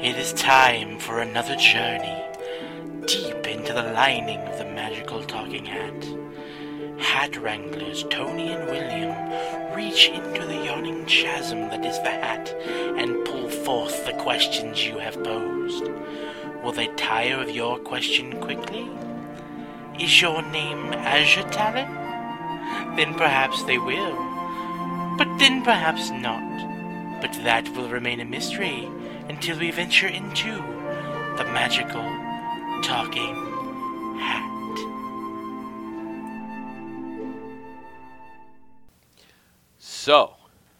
It is time for another journey deep into the lining of the magical talking hat. Hat wranglers Tony and William reach into the yawning chasm that is the hat and pull forth the questions you have posed. Will they tire of your question quickly? Is your name Azure Talon? Then perhaps they will. But then perhaps not. But that will remain a mystery until we venture into the magical talking hat. So,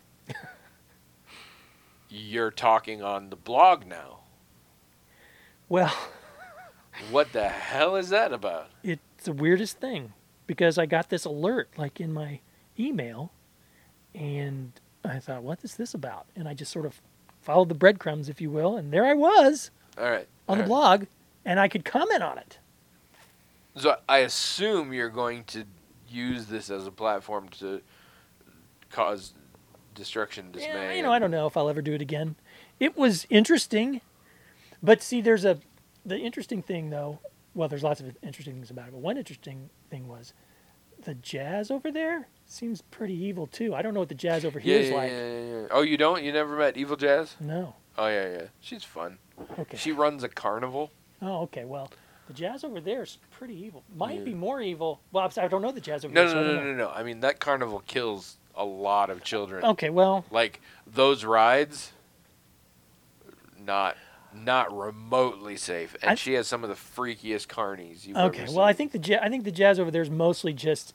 you're talking on the blog now. Well, What the hell is that about? it's the weirdest thing because I got this alert like in my email and I thought, what is this about? And I just sort of followed the breadcrumbs, if you will, and there I was All right. on the all right. blog and I could comment on it. So I assume you're going to use this as a platform to cause destruction, dismay. Yeah, I don't know if I'll ever do it again. It was interesting, but see, the interesting thing though. Well, there's lots of interesting things about it, but one interesting thing was the jazz over there seems pretty evil too. I don't know what the jazz over here is like. Yeah. Oh, you don't? You never met Evil Jazz? No. Oh, yeah. She's fun. Okay. She runs a carnival. Oh, okay. Well, the jazz over there is pretty evil. Might Yeah. be more evil. Well, I don't know the jazz over there. so I don't know. No. I mean, that carnival kills a lot of children. Okay, well, Like, those rides, not remotely safe. And she has some of the freakiest carnies you've okay. ever seen. Well, I think the jazz over there is mostly just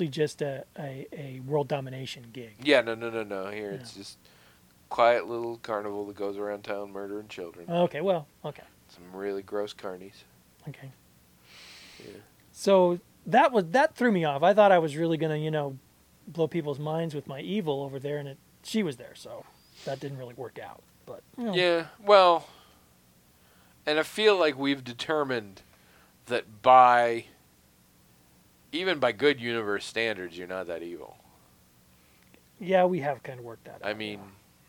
a world domination gig. Yeah, no. Here, it's just quiet little carnival that goes around town murdering children. Okay, well, okay. Some really gross carnies. Okay. Yeah. So that threw me off. I thought I was really gonna, blow people's minds with my evil over there, and she was there, so that didn't really work out. But Yeah, well, and I feel like we've determined that even by good universe standards, you're not that evil. yeah, we have kind of worked that out. I mean,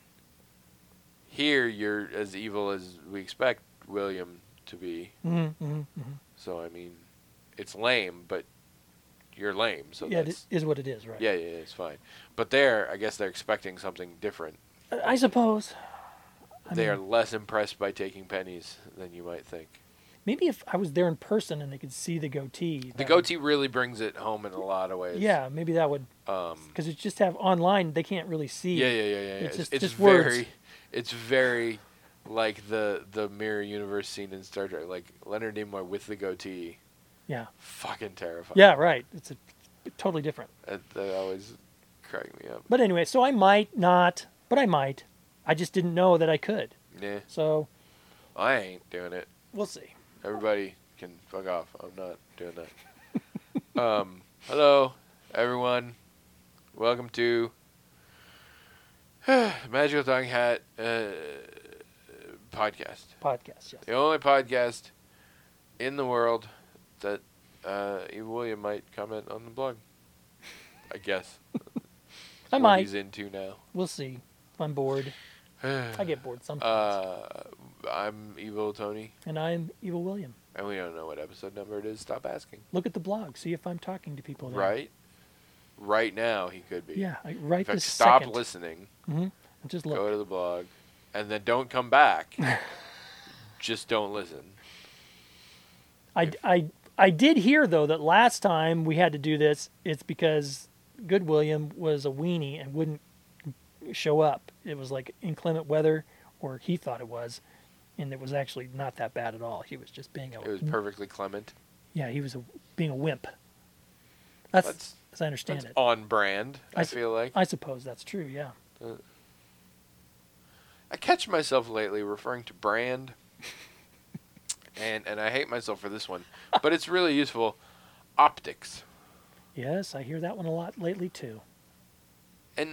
here you're as evil as we expect William to be. Mm-hmm. So, I mean, it's lame, but you're lame. So Yeah, it that's, is what it is, right? yeah, it's fine. But there, I guess they're expecting something different. I suppose. They are less impressed by taking pennies than you might think. Maybe if I was there in person and they could see the goatee. The goatee really brings it home in a lot of ways. Yeah, maybe that would. Because it's just have online, they can't really see. Yeah. It's just very, words. it's very like the mirror universe scene in Star Trek. Like Leonard Nimoy with the goatee. Yeah. Fucking terrifying. Yeah, right. It's totally different. That always cracked me up. But anyway, so I might not, but I might. I just didn't know that I could. Yeah, So I ain't doing it. we'll see. Everybody can fuck off. I'm not doing that. Hello, everyone. Welcome to Magical Talking Hat podcast. Podcast, yes. The only podcast in the world that Evil William might comment on the blog. I guess. That's I what might. he's into now. We'll see. If I'm bored. I get bored sometimes. I'm Evil Tony, And I'm Evil William. and we don't know what episode number it is. Stop asking. Look at the blog. See if I'm talking to people there. Right? Right now, he could be. Yeah, In right fact, this stop second. listening. Mm-hmm. Just look. Go to the blog, and then don't come back. Just don't listen. I did hear though that last time we had to do this, it's because Good William was a weenie and wouldn't show up. It was like inclement weather, or he thought it was, and it was actually not that bad at all. He was just being It was perfectly clement. yeah, he was being a wimp. That's as I understand That's it. on brand, I feel like. I suppose that's true. Yeah. I catch myself lately referring to brand, and I hate myself for this one, but it's really useful. Optics. Yes, I hear that one a lot lately too. And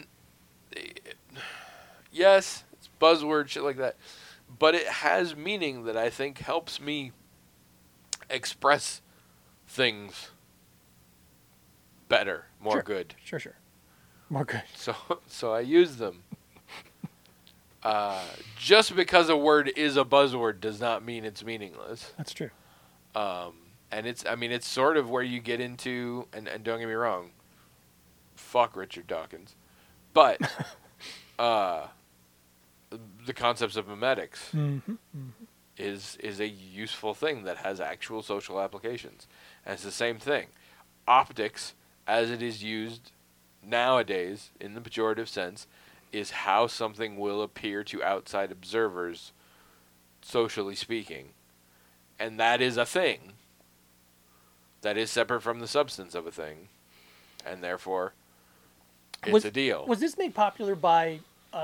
yes, it's buzzword, shit like that, but it has meaning that I think helps me express things better, more Sure. good. Sure. More good. So I use them. Just because a word is a buzzword does not mean it's meaningless. That's true. And it's sort of where you get into, and don't get me wrong, fuck Richard Dawkins, but the concepts of memetics is a useful thing that has actual social applications. And it's the same thing. Optics, as it is used nowadays in the pejorative sense, is how something will appear to outside observers, socially speaking. And that is a thing. That is separate from the substance of a thing. And therefore, it's a deal. Was this made popular by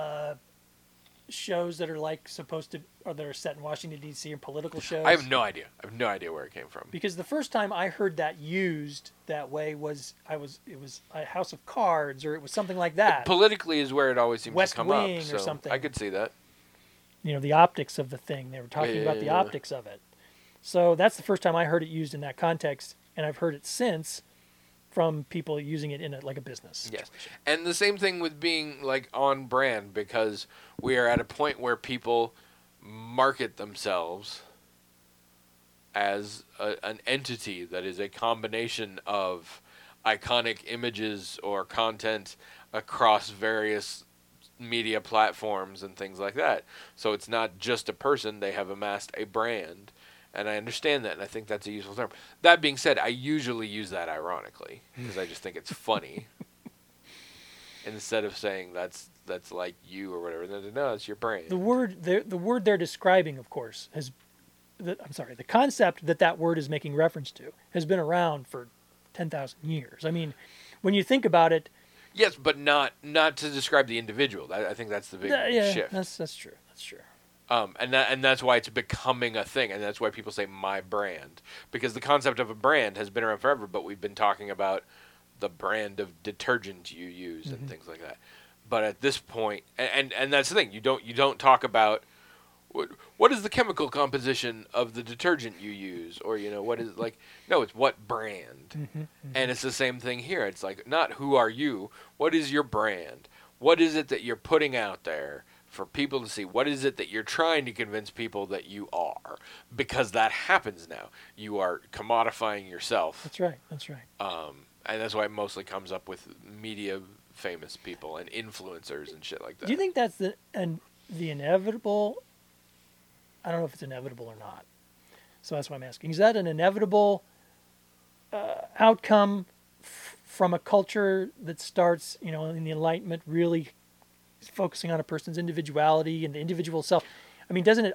shows that are like supposed to, or that are set in Washington, D.C. or political shows? I have no idea. I have no idea where it came from. Because the first time I heard that used that way was a House of Cards, or it was something like that. Politically is where it always seems West to come Wing up. or something. I could see that. You know, the optics of the thing. They were talking about the optics of it. So that's the first time I heard it used in that context, and I've heard it since from people using it in like a business situation. Yes. And the same thing with being like on brand, because we are at a point where people market themselves as an entity that is a combination of iconic images or content across various media platforms and things like that. So it's not just a person, they have amassed a brand. And I understand that, and I think that's a useful term. That being said, I usually use that ironically, because I just think it's funny. Instead of saying that's like you or whatever. No, it's your brand. The word they're describing, of course, the concept that word is making reference to has been around for 10,000 years. I mean, when you think about it. Yes, but not to describe the individual. I think that's the big shift. That's true. That's true. And that's why it's becoming a thing, and that's why people say my brand, because the concept of a brand has been around forever, but we've been talking about the brand of detergent you use and things like that. But at this point, and that's the thing, you don't talk about what is the chemical composition of the detergent you use, or what is it's what brand. And it's the same thing here. It's like, not who are you, what is your brand? What is it that you're putting out there for people to see? What is it that you're trying to convince people that you are? Because that happens now. You are commodifying yourself. That's right. And that's why it mostly comes up with media famous people and influencers and shit like that. Do you think that's the inevitable? I don't know if it's inevitable or not. So that's what I'm asking. Is that an inevitable outcome from a culture that starts, in the Enlightenment, really focusing on a person's individuality and the individual self? I mean, doesn't it?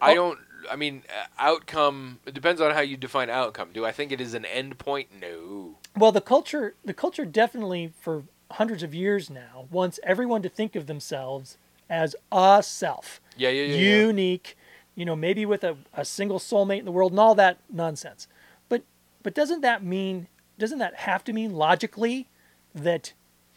Outcome. It depends on how you define outcome. Do I think it is an end point? No. Well, the culture definitely for hundreds of years now wants everyone to think of themselves as a self. Yeah. Unique. Maybe with a single soulmate in the world and all that nonsense. But doesn't that have to mean logically that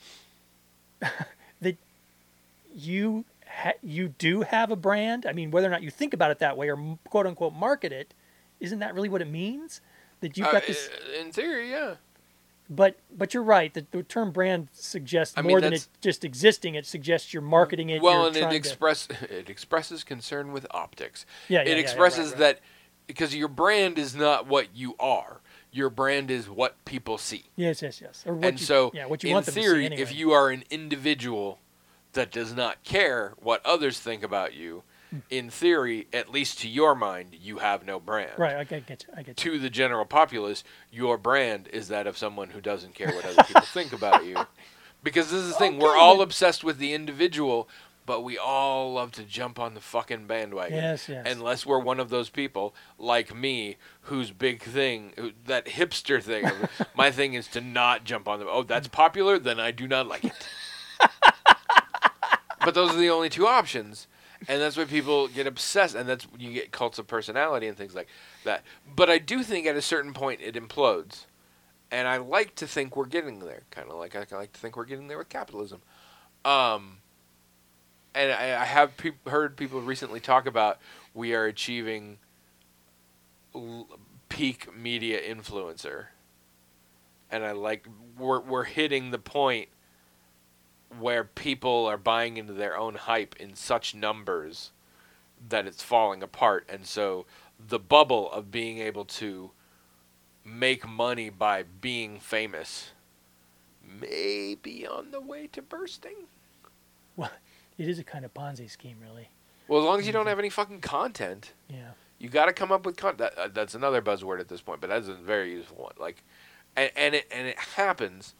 that you do have a brand? I mean, whether or not you think about it that way or quote unquote market it, isn't that really what it means? That you've got this. In theory, yeah. But you're right. The term brand suggests more than it just existing. It suggests you're marketing it. Well, and it expresses concern with optics. Yeah, it expresses that because your brand is not what you are. Your brand is what people see. Yes. Or what and so, what you in want them theory, to see anyway. if you are an individual that does not care what others think about you, in theory, at least to your mind, you have no brand. Right, I get you. To the general populace, your brand is that of someone who doesn't care what other people think about you. Because this is the thing, we're all obsessed with the individual, but we all love to jump on the fucking bandwagon. Yes. Unless we're one of those people, like me, whose big thing, that hipster thing, my thing is to not jump on them. Oh, that's popular? Then I do not like it. But those are the only two options. And that's why people get obsessed, and that's when you get cults of personality and things like that. But I do think at a certain point it implodes. And I like to think we're getting there, kind of like I like to think we're getting there with capitalism. And I have heard people recently talk about we are achieving peak media influencer. And I like, we're hitting the point where people are buying into their own hype in such numbers that it's falling apart. And so the bubble of being able to make money by being famous may be on the way to bursting. Well, it is a kind of Ponzi scheme, really. Well, as long as you don't have any fucking content, Yeah. you got to come up with content. That's another buzzword at this point, but that's a very useful one. Like, and it happens.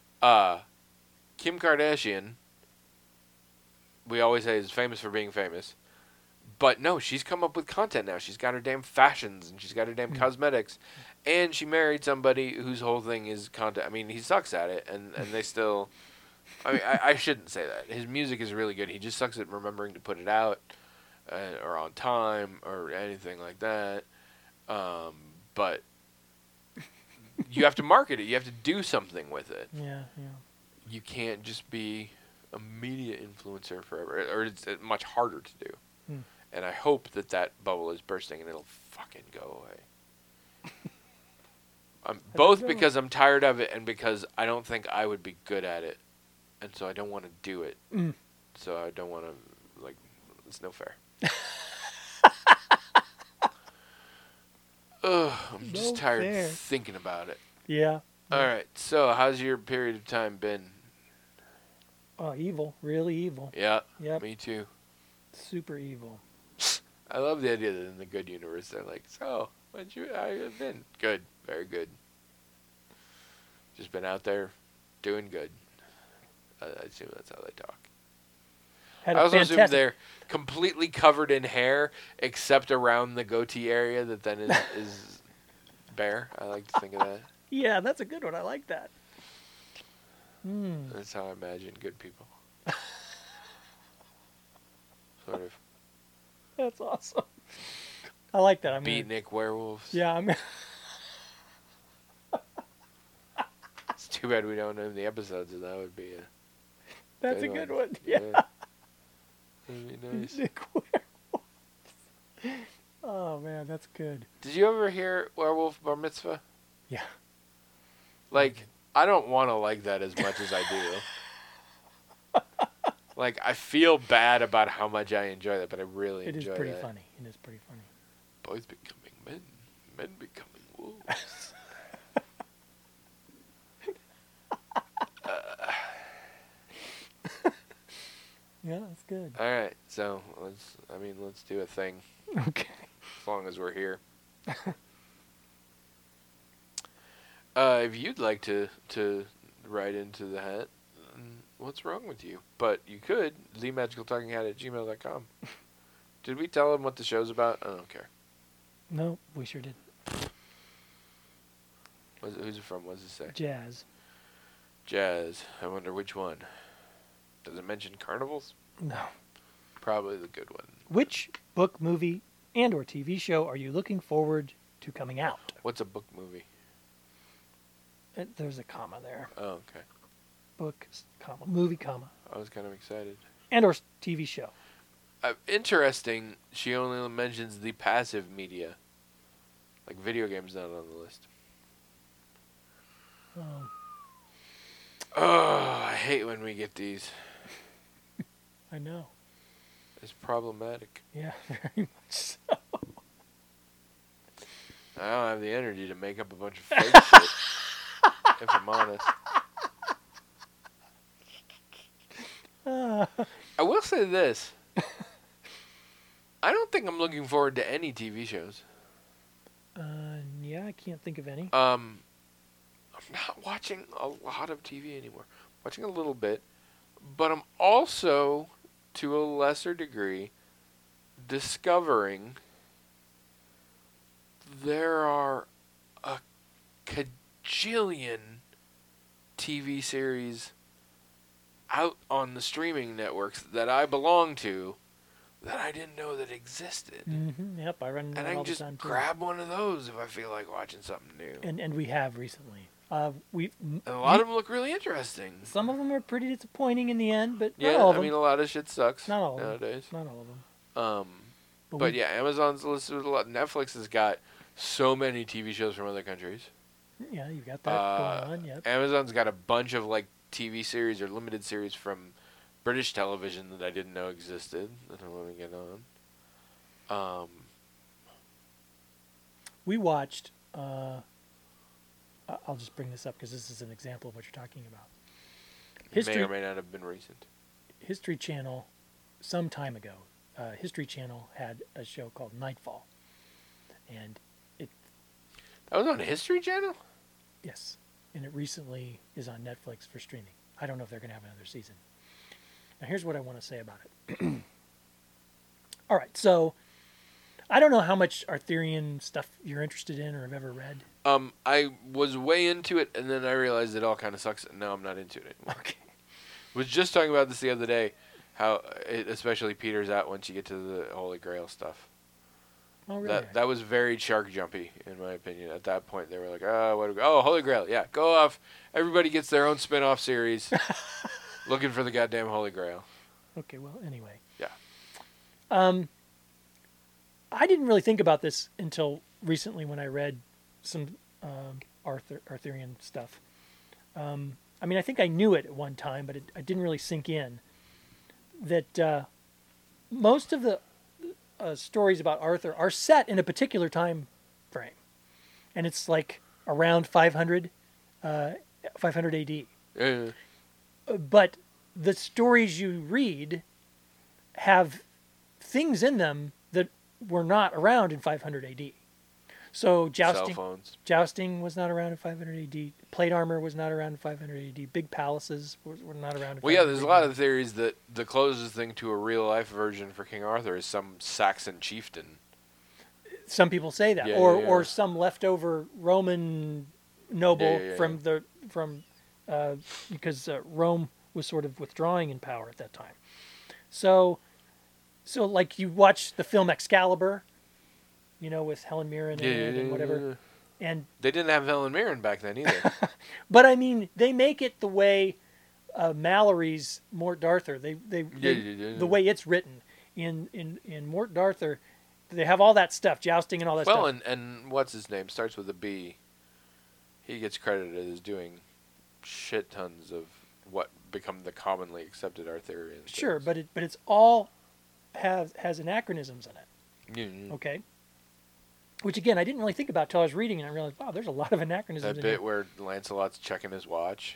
Kim Kardashian, we always say, is famous for being famous. But no, she's come up with content now. She's got her damn fashions, and she's got her damn cosmetics. And she married somebody whose whole thing is content. I mean, he sucks at it, and they still... I mean, I shouldn't say that. His music is really good. He just sucks at remembering to put it out, or on time, or anything like that. But you have to market it. You have to do something with it. Yeah. You can't just be a media influencer forever, or it's much harder to do. And I hope that bubble is bursting and it'll fucking go away. Both because I'm tired of it and because I don't think I would be good at it. And so I don't want to do it. So I don't want to, like, it's no fair. Ugh, I'm just tired thinking about it. Yeah. All right, so how's your period of time been? Oh, evil. Really evil. Yeah, Yep. me too. Super evil. I love the idea that in the good universe they're like, so, how you been? Good, very good. Just been out there doing good. I assume that's how they talk. Had I a also assume fantastic- they're completely covered in hair, except around the goatee area that then is bare. I like to think of that. Yeah, that's a good one. I like that. That's how I imagine good people. Sort of. That's awesome. I like that. Beatnik werewolves. Yeah, I'm. It's too bad we don't name the episodes, and that would be a... That's a good one. Yeah. That'd be nice. Nick Werewolf. Oh man, that's good. Did you ever hear Werewolf Bar Mitzvah? Yeah. Like, I don't want to like that as much as I do. Like, I feel bad about how much I enjoy that, but I really It is enjoy pretty that. funny. It is pretty funny. Boys becoming men, men becoming wolves. Yeah, that's good. All right, so let's do a thing Okay. as long as we're here. If you'd like to write into the hat, what's wrong with you? But you could, themagicaltalkinghat@gmail.com. Did we tell them what the show's about? I don't care. No, we sure did. Who's it from? What does it say? Jazz. Jazz. I wonder which one. Does it mention carnivals? No. Probably the good one. Which book, movie, and/or TV show are you looking forward to coming out? What's a book movie? There's a comma there. Oh, okay. Book, comma, movie, comma, I was kind of excited. and/or TV show. Interesting, she only mentions the passive media. Like video games not on the list. Oh, I hate when we get these. I know. It's problematic. Yeah, very much so. I don't have the energy to make up a bunch of fake shit, if I'm honest. I will say this. I don't think I'm looking forward to any TV shows. Yeah, I can't think of any. I'm not watching a lot of TV anymore. Watching a little bit, but I'm also, to a lesser degree, discovering there are a cajillion TV series out on the streaming networks that I belong to that I didn't know that existed. Yep, I run into And that I all can the just time too. grab one of those if I feel like watching something new. And we have recently. And And a lot of them look really interesting. Some of them are pretty disappointing in the end, but Yeah, not all of I them. mean, a lot of shit sucks Not all of them. nowadays. Not all of them. But yeah, Amazon's listed with a lot. Netflix has got so many TV shows from other countries. Yeah, you got that going on. Yep. Amazon's got a bunch of like TV series or limited series from British television that I didn't know existed that I want to get on. We watched. I'll just bring this up because this is an example of what you're talking about. May or may not have been recent. History Channel, some time ago, History Channel had a show called Nightfall, and That was on History Channel? yes, and it recently is on Netflix for streaming. I don't know if they're going to have another season. Now, here's what I want to say about it. All right, so I don't know how much Arthurian stuff you're interested in or have ever read. I was way into it, and then I realized it all kind of sucks, and now I'm not into it anymore. Okay. Was just talking about this the other day, how it especially peters out once you get to the Holy Grail stuff. Oh, really? That was very shark jumpy, in my opinion. At that point, they were like, oh, Holy Grail, yeah, go off. Everybody gets their own spin-off series looking for the goddamn Holy Grail. Okay, well, anyway. Yeah. I didn't really think about this until recently when I read some Arthurian stuff. I mean, I think I knew it at one time, but it didn't really sink in. That most of the stories about Arthur are set in a particular time frame. And it's like around 500 AD. Yeah. But the stories you read have things in them that were not around in 500 AD. So Cell phones. jousting was not around in 500 AD. Plate armor was not around in 500 AD. Big palaces were not around in 500 Well, yeah, there's AD. a lot of theories that the closest thing to a real-life version for King Arthur is some Saxon chieftain. Some people say that, Yeah, or yeah. some leftover Roman noble Yeah. from because Rome was sort of withdrawing in power at that time. So like you watch the film Excalibur, with Helen Mirren and whatever, and They didn't have Helen Mirren back then either. but I mean they make it the way Mallory's Mort D'Arthur. They the way it's written in Mort D'Arthur. They have all that stuff, jousting and all that Well, stuff. and what's his name? Starts with a B. He gets credited as doing shit tons of what become the commonly accepted Arthurian. Sure, things. but it's all has anachronisms in it. Yeah. Okay. Which again, I didn't really think about till I was reading, and I realized, wow, there's a lot of anachronisms That in bit here. where Lancelot's checking his watch.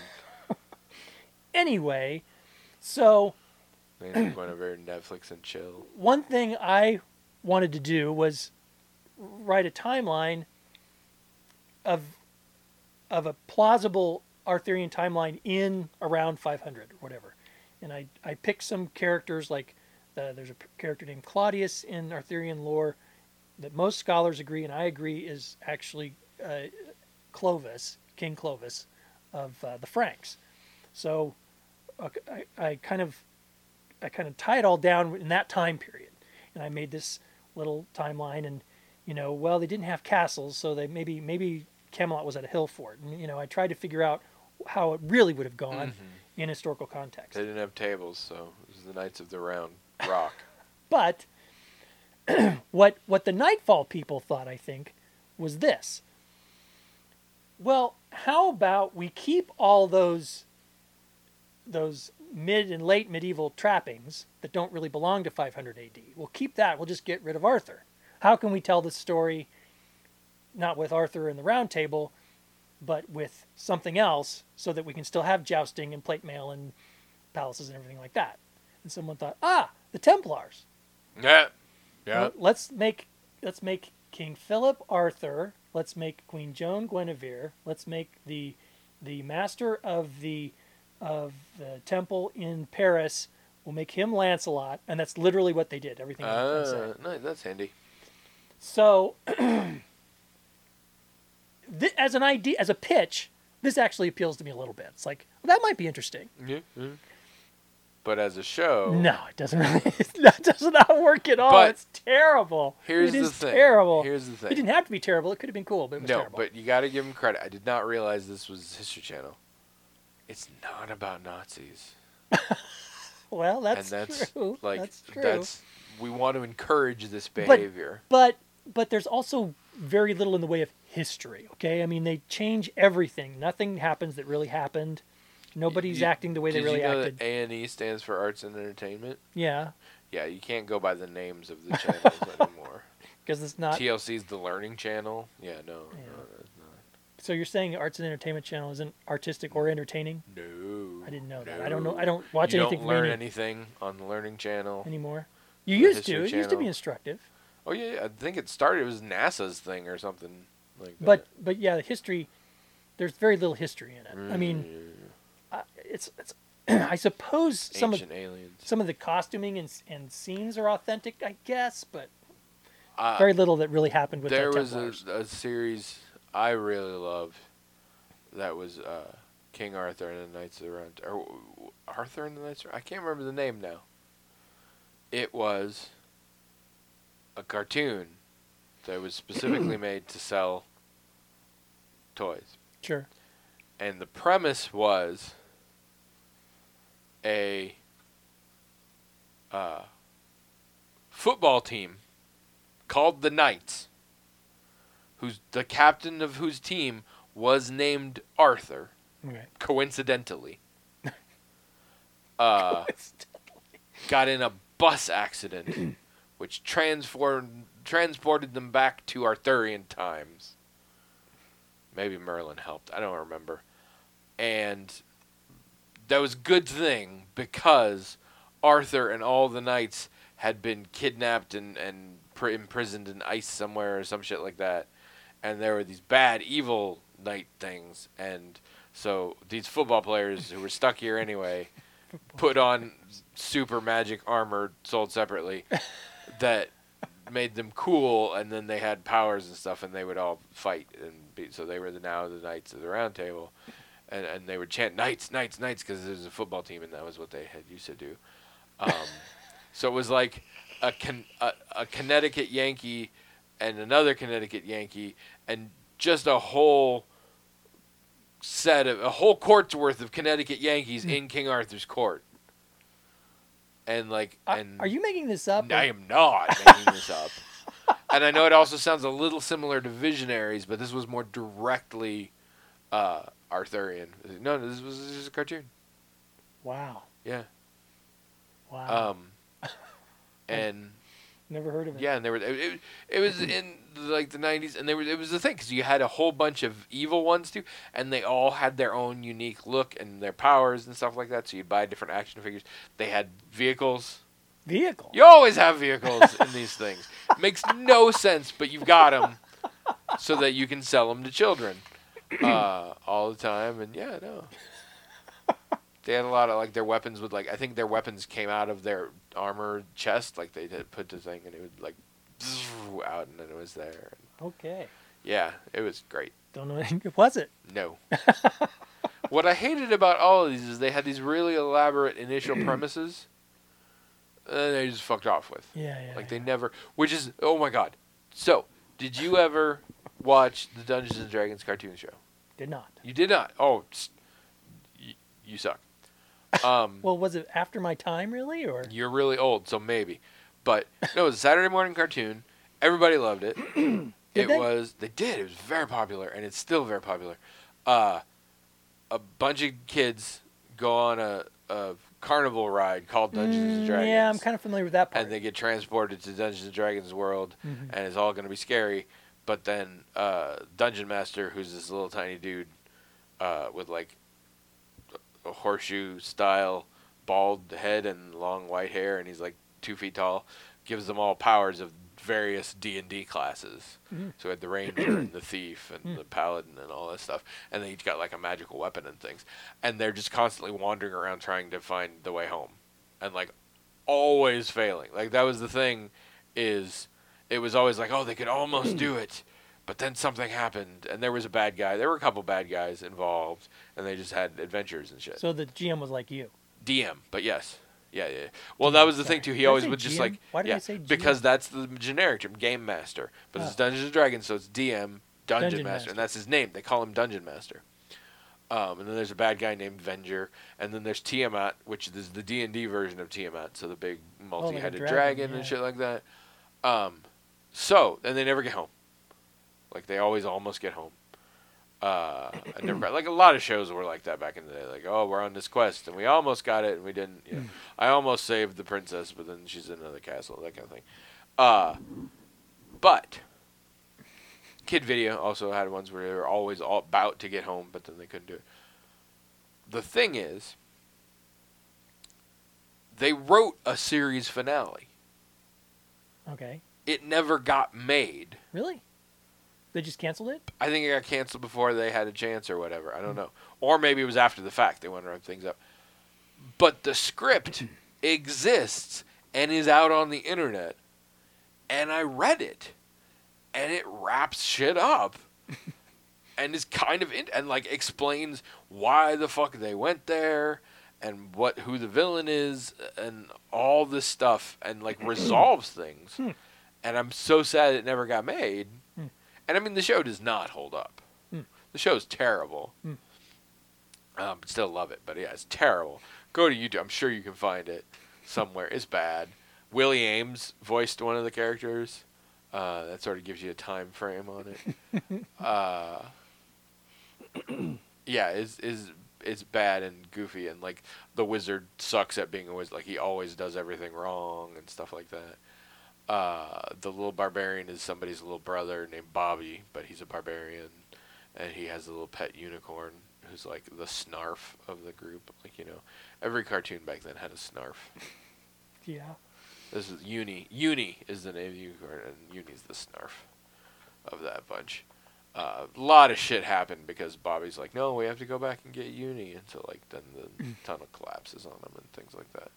Anyway, so And Guinevere, Netflix and chill. one thing I wanted to do was write a timeline of a plausible Arthurian timeline in around 500 or whatever. And I picked some characters like there's a character named Claudius in Arthurian lore that most scholars agree, and I agree, is actually Clovis, King Clovis of the Franks. So I kind of tie it all down in that time period, and I made this little timeline. And well, they didn't have castles, so they maybe Camelot was at a hill fort, and I tried to figure out how it really would have gone in historical context. They didn't have tables, so it was the Knights of the Round Rock. But what the Nightfall people thought, I think, was this. Well, how about we keep all those mid and late medieval trappings that don't really belong to 500 AD? We'll keep that. We'll just get rid of Arthur. How can we tell the story not with Arthur and the Round Table, but with something else so that we can still have jousting and plate mail and palaces and everything like that? And someone thought, the Templars. Yeah. Well, let's make King Philip Arthur. Let's make Queen Joan Guinevere. Let's make the master of the temple in Paris. We'll make him Lancelot, and that's literally what they did. Everything I said. No, that's handy. So, as an idea, as a pitch, this actually appeals to me a little bit. It's like, well, that might be interesting. Yeah. But as a show, No, it doesn't really. That does not work at all. But It's terrible. here's It the is thing. terrible. Here's the thing. It didn't have to be terrible. It could have been cool, but it was No, terrible. but you got to give him credit. I did not realize this was History Channel. It's not about Nazis. Well, that's and that's true. like That's true. we want to encourage this behavior. But there's also very little in the way of history. Okay, I mean they change everything. Nothing happens that really happened. Nobody's acting the way they really Did you know acted. that A&E stands for Arts and Entertainment? Yeah, Yeah, you can't go by the names of the channels anymore. because it's not. TLC's the Learning Channel. Yeah, no, Yeah. no, that's not. So you're saying Arts and Entertainment Channel isn't artistic or entertaining? No. I didn't know that. No. I don't know. I don't watch You anything don't from learn A&E anything on the Learning Channel. anymore. You The used to. History It used to be Channel. instructive. Oh yeah, I think it started. It was NASA's thing or something like that. But yeah, the history. There's very little history in it. I mean, it's I suppose some Ancient aliens. of the costuming and scenes are authentic, I guess, but Uh, very little that really happened with there the was Templars. a series I really loved that was King Arthur and the Knights of the Round, or Arthur and the Knights. I can't remember the name now. It was a cartoon that was specifically made to sell toys, Sure. and the premise was a football team called the Knights, who's the captain of whose team was named Arthur, Okay. coincidentally. Got in a bus accident, which transported them back to Arthurian times. Maybe Merlin helped. I don't remember. And that was a good thing because Arthur and all the knights had been kidnapped and imprisoned in ice somewhere or some shit like that. And there were these bad, evil knight things. And so these football players who were stuck here anyway put on super magic armor sold separately that made them cool, and then they had powers and stuff, and they would all fight so they were now the Knights of the Round Table, and they would chant Knights, Knights, Knights because there's a football team, and that was what they had used to do. So it was like a Connecticut Yankee and another Connecticut Yankee, and just a whole court's worth of Connecticut Yankees in King Arthur's court. And Are you making this up? I am not making this up. And I know it also sounds a little similar to Visionaries, but this was more directly Arthurian. No, this was just a cartoon. Wow. Yeah. Wow. And Never heard of it. yeah, and it was in like the 90s, and it was the thing because you had a whole bunch of evil ones too, and they all had their own unique look and their powers and stuff like that. So you'd buy different action figures. They had vehicles. Vehicle. You always have vehicles in these things. Makes no sense, but you've got them so that you can sell them to children all the time. And yeah, no. They had a lot of, like, their weapons would, like, I think their weapons came out of their armor chest. Like, they did put the thing, and it would, like, out, and then it was there. Okay. Yeah, it was great. Don't know. Was it? No. What I hated about all of these is they had these really elaborate initial premises, and they just fucked off with. Yeah. Like, they never, which is, oh my god. So, did you ever watch the Dungeons and Dragons cartoon show? Did not. You did not? Oh, you suck. Well, was it after my time, really, or? You're really old, so maybe. But, no, it was a Saturday morning cartoon. Everybody loved it. They did? They did. It was very popular, and it's still very popular. A bunch of kids go on a carnival ride called Dungeons and Dragons. Yeah, I'm kind of familiar with that part. And they get transported to Dungeons and Dragons world, Mhm. and it's all going to be scary. But then Dungeon Master, who's this little tiny dude with like a horseshoe style bald head and long white hair, and he's like 2 feet tall, gives them all powers of various D&D classes. Mhm. So we had the ranger and the thief and the paladin and all that stuff, and they each got like a magical weapon and things, and they're just constantly wandering around trying to find the way home, and like always failing. Like that was the thing, is it was always like, oh, they could almost do it, but then something happened, and there was a bad guy. There were a couple bad guys involved, and they just had adventures and shit. So the GM was like you. DM, but yes. Yeah. Well, that was the thing, too. He Did I always say would just GM? like... Why did yeah, I say GM? because that's the generic term, Game Master. But it's Oh. Dungeons & Dragons, so it's DM, Dungeon Dungeon Master, Master. and that's his name. They call him Dungeon Master. And then there's a bad guy named Venger, and then there's Tiamat, which is the D&D version of Tiamat, so the big multi-headed dragon, dragon yeah. and shit like that. And they never get home. Like, they always almost get home. I never got, like, a lot of shows were like that back in the day. Like, oh, we're on this quest, and we almost got it, and we didn't. You know, I almost saved the princess, but then she's in another castle, that kind of thing. But Kid Video also had ones where they were always all about to get home, but then they couldn't do it. The thing is, they wrote a series finale. Okay. It never got made. Really? They just canceled it? I think it got canceled before they had a chance or whatever. I don't know. Or maybe it was after the fact. They wanted to wrap things up. But the script exists and is out on the internet. And I read it. And it wraps shit up. And is kind of and like explains why the fuck they went there and who the villain is and all this stuff and like resolves things. And I'm so sad it never got made. And I mean, the show does not hold up. The show's terrible. Still love it, but yeah, it's terrible. Go to YouTube. I'm sure you can find it somewhere. It's bad. Willie Ames voiced one of the characters. That sort of gives you a time frame on it. Yeah, it's bad and goofy, and like the wizard sucks at being a wizard. Like he always does everything wrong and stuff like that. The little barbarian is somebody's little brother named Bobby, but he's a barbarian, and he has a little pet unicorn who's like the Snarf of the group. Like, you know, every cartoon back then had a Snarf. Yeah. This is Uni. Uni is the name of the unicorn, and Uni's the Snarf of that bunch. A lot of shit happened because Bobby's like, no, we have to go back and get Uni, and so like then the tunnel collapses on him and things like that.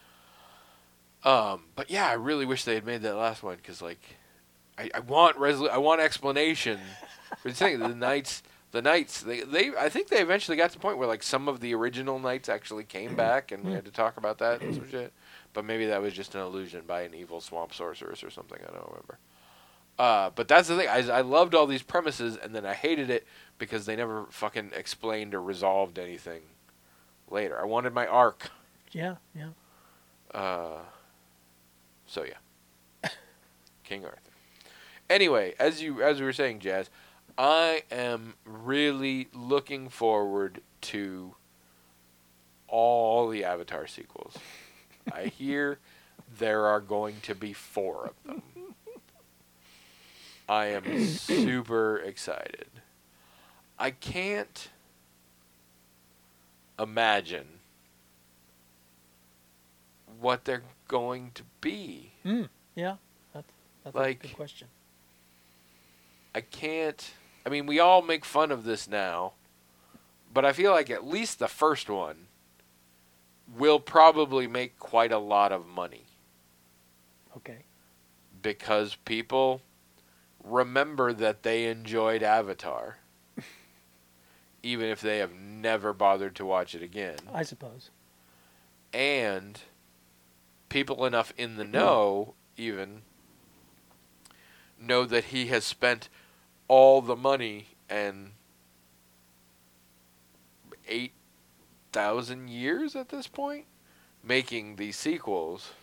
But yeah, I really wish they had made that last one because, like, I want I want explanation. But the thing, the knights, they I think they eventually got to the point where like some of the original knights actually came back, and we had to talk about that and some shit. But maybe that was just an illusion by an evil swamp sorceress or something. I don't remember. But that's the thing. I loved all these premises, and then I hated it because they never fucking explained or resolved anything later. I wanted my arc. Yeah, yeah. So yeah, King Arthur. Anyway, as we were saying, Jazz, I am really looking forward to all the Avatar sequels. I hear there are going to be 4 of them. I am super excited. I can't imagine what they're going to be. Yeah, that's like, a good question. I can't. I mean, we all make fun of this now, but I feel like at least the first one will probably make quite a lot of money. Okay. Because people remember that they enjoyed Avatar, even if they have never bothered to watch it again. I suppose. And people enough in the know even know that he has spent all the money and 8,000 years at this point making these sequels.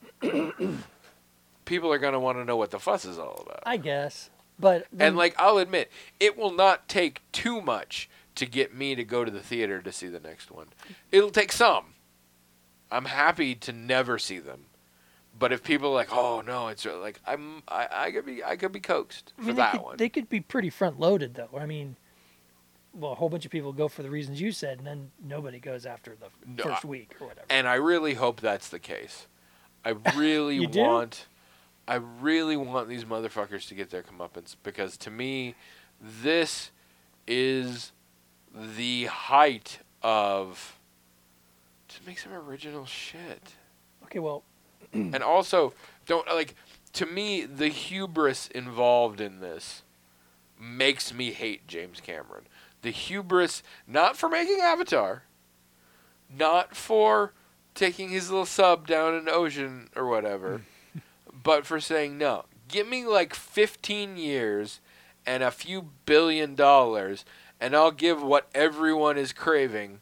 People are going to want to know what the fuss is all about. I guess. But and like, I'll admit, it will not take too much to get me to go to the theater to see the next one. It'll take some. I'm happy to never see them. But if people are like, oh no, it's like I could be coaxed for that one. They could be pretty front loaded though. I mean, well, a whole bunch of people go for the reasons you said, and then nobody goes after the first week or whatever. And I really hope that's the case. I really I really want these motherfuckers to get their comeuppance, because to me, this is the height of just make some original shit. Okay, well. And also, to me, the hubris involved in this makes me hate James Cameron. The hubris, not for making Avatar, not for taking his little sub down an ocean or whatever, but for saying, no, give me like 15 years and a few $1 billion, and I'll give what everyone is craving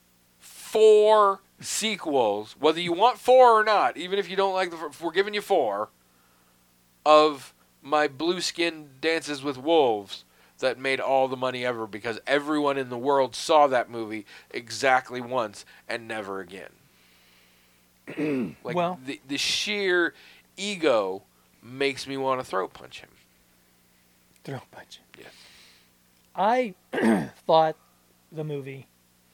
4 sequels, whether you want 4 or not, even if you don't like we're giving you 4 of my blue skin Dances with Wolves that made all the money ever because everyone in the world saw that movie exactly once and never again. Like, Well- the sheer ego makes me want to throat punch him. Throw a punch. Yes. I thought the movie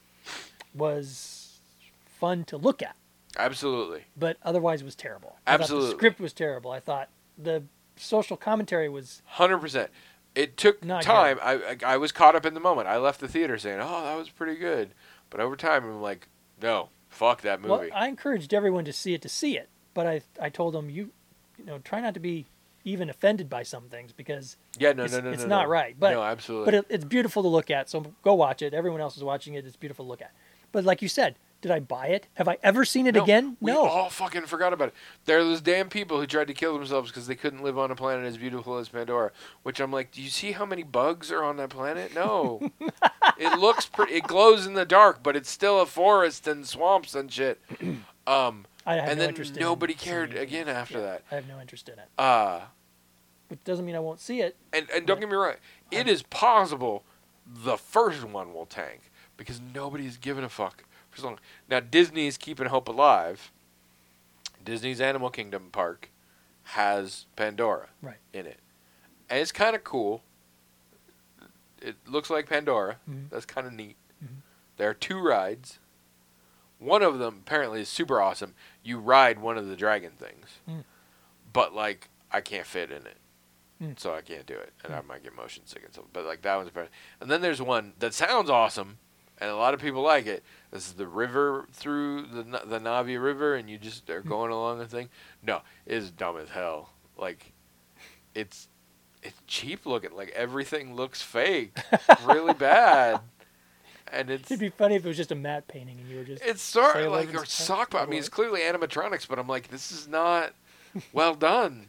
was fun to look at, Absolutely. but otherwise was terrible. I thought Absolutely. the script was terrible. I thought the social commentary was 100%. It took Not time. I was caught up in the moment. I left the theater saying, "Oh, that was pretty good," but over time, I'm like, "No, fuck that movie." well. I encouraged everyone to see it, but I told them you try not to be even offended by some things because it's not right. But no, absolutely. But it's beautiful to look at. So go watch it. Everyone else is watching it. It's beautiful to look at. But like you said, did I buy it? Have I ever seen it again? We No. all fucking forgot about it. There are those damn people who tried to kill themselves because they couldn't live on a planet as beautiful as Pandora. Which I'm like, do you see how many bugs are on that planet? No. It looks pretty. It glows in the dark, but it's still a forest and swamps and shit. I have And no then interest nobody in cared seeing it again after that. I have no interest in it. Which doesn't mean I won't see it. And don't get me wrong, it is possible the first one will tank because nobody's giving a fuck for so long. Now Disney's keeping hope alive. Disney's Animal Kingdom park has Pandora Right. in it, and it's kind of cool. It looks like Pandora. Mhm. That's kind of neat. Mhm. There are 2 rides. One of them apparently is super awesome. You ride one of the dragon things, but like I can't fit in it. So I can't do it, and I might get motion sick and stuff. But like that one's apparently. And then there's one that sounds awesome, and a lot of people like it. This is the river through the Navi River, and you just are going along the thing. No, it is dumb as hell. Like, it's cheap looking. Like everything looks fake, really bad. And It'd be funny if it was just a matte painting and you were just. it's sort of Sailor like and or stuff. sock. I mean, it's clearly animatronics, but I'm like, this is not well done.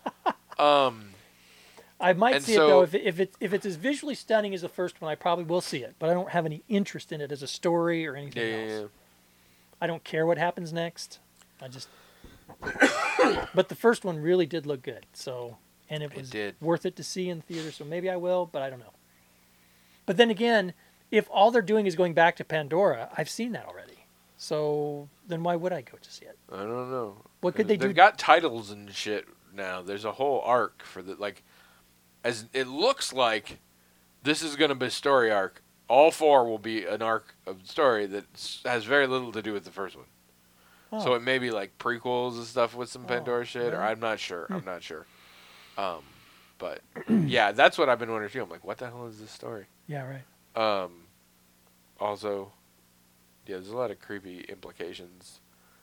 I might and see so- it though if it's as visually stunning as the first one. I probably will see it, but I don't have any interest in it as a story or anything else. Yeah. I don't care what happens next. I just. But the first one really did look good, so and it was did. worth it to see in theater. So maybe I will, but I don't know. But then again, if all they're doing is going back to Pandora, I've seen that already. So then why would I go to see it? I don't know. What could they do? They've got titles and shit now. There's a whole arc for the like. As it looks like, this is going to be a story arc. All 4 will be an arc of story that has very little to do with the first one. Oh. So it may be like prequels and stuff with some Pandora shit, or really? I'm not sure. I'm not sure. But yeah, that's what I've been wondering too. I'm like, what the hell is this story? Yeah, right. Also, yeah, there's a lot of creepy implications.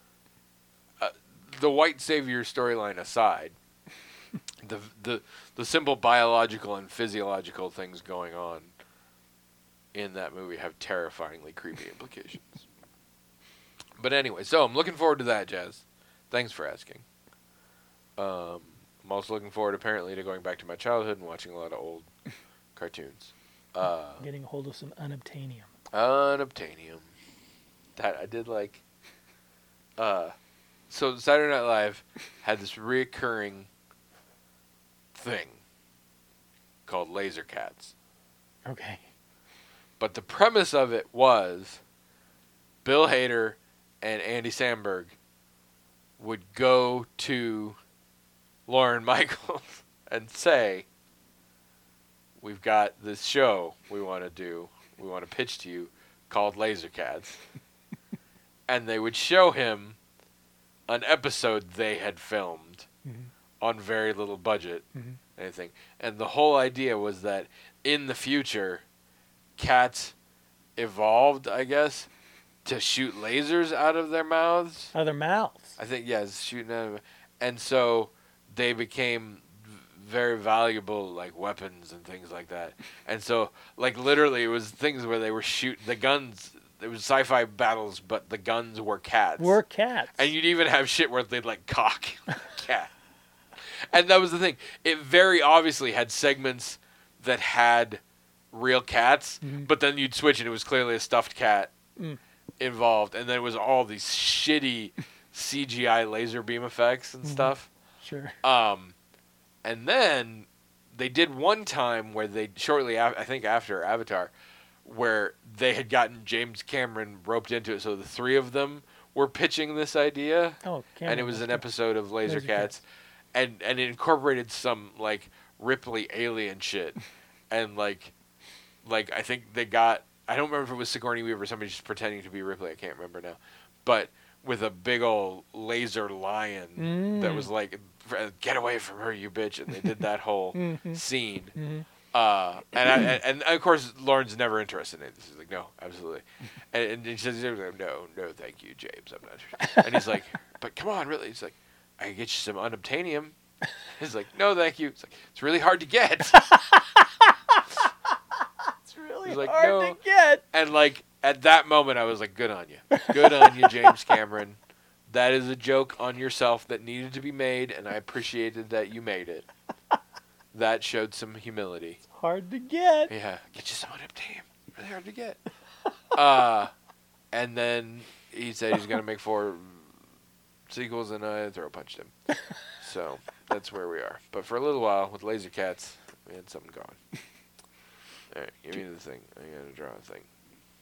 The white savior storyline aside, the simple biological and physiological things going on in that movie have terrifyingly creepy implications. But anyway, so I'm looking forward to that, Jazz. Thanks for asking. I'm also looking forward, apparently, to going back to my childhood and watching a lot of old cartoons. Getting a hold of some unobtainium. Unobtainium. That I did like. So Saturday Night Live had this reoccurring thing called Laser Cats. Okay. But the premise of it was Bill Hader and Andy Samberg would go to Lorne Michaels and say, we've got this show we want to do, we want to pitch to you called Laser Cats. And they would show him an episode they had filmed on very little budget, anything. And the whole idea was that in the future, cats evolved, I guess, to shoot lasers out of their mouths. Out of their mouths. I think, yeah, it's shooting out of. And so they became very valuable, like, weapons and things like that. And so, like, literally, it was things where they were shooting the guns. It was sci-fi battles, but the guns were cats. Were cats. And you'd even have shit where they'd, like, cock a cat. And that was the thing. It very obviously had segments that had real cats, but then you'd switch and it was clearly a stuffed cat involved. And then it was all these shitty CGI laser beam effects and stuff. Sure. And then they did one time where they I think after Avatar, where they had gotten James Cameron roped into it, so the three of them were pitching this idea, Oh, and it was an episode of Laser Lasercats. Cats, and it incorporated some like Ripley alien shit, and like I think they got, I don't remember if it was Sigourney Weaver or somebody just pretending to be Ripley, I can't remember now, but with a big old laser lion that was like, get away from her, you bitch, and they did that whole scene. And of course Lauren's never interested in it. She's like, no, absolutely, and she says, no, thank you, James, I'm not interested. And he's like, but come on, really? He's like, I can get you some unobtainium. He's like, no, thank you. It's like, it's really hard to get. It's really He's like, hard no. to get. And like at that moment, I was like, good on you, James Cameron. That is a joke on yourself that needed to be made, and I appreciated that you made it. That showed some humility. It's hard to get. Yeah, get you some unobtainium. Really hard to get. And then he said he's gonna make 4 sequels, and I throw punched him. So that's where we are. But for a little while with Laser Cats, we had something going. All right, give me the thing. I gotta draw a thing.